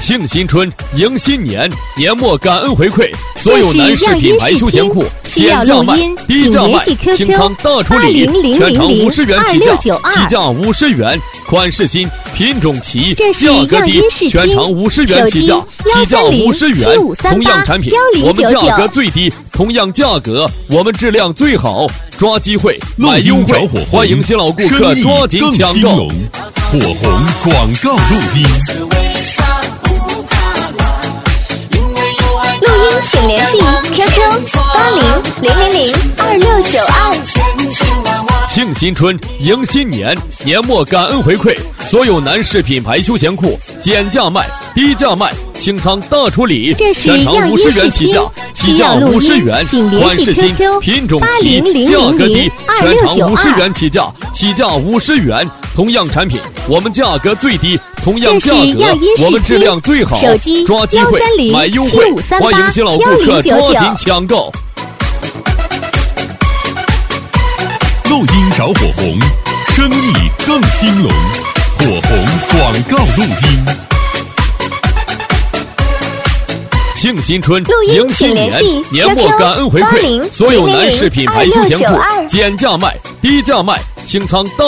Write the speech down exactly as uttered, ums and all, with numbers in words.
庆新春，迎新年，年末感恩回馈，所有男士品牌休闲裤减价卖，低价卖，清仓大处理，全场五十元起价，起价五十元，款式新，品种齐，价格低，全场五十元起价，起价五十元。同样产品，我们价格最低，同样价格，我们质量最好。抓机会，买优惠，欢迎新老顾客抓紧抢购。 火红广告录音。 录音请联系 Q Q 八零零零零二六九二。 庆新春，迎新年，年末感恩回馈，所有男士品牌休闲裤减价卖，低价卖，清仓大处理，全场五十元起价，起价五十元，款式新，品种齐，价格低，全场五十元起价，起价五十元。同样产品，我们价格最低，同样价格，我们质量最好。抓机会，买优惠，欢迎新老顾客抓紧抢购。 录音找火红，生意更兴隆。火红广告录音。 庆新春， 录音迎新年，年末感恩回馈，所有男士品牌休闲裤减价卖，低价卖，清仓大。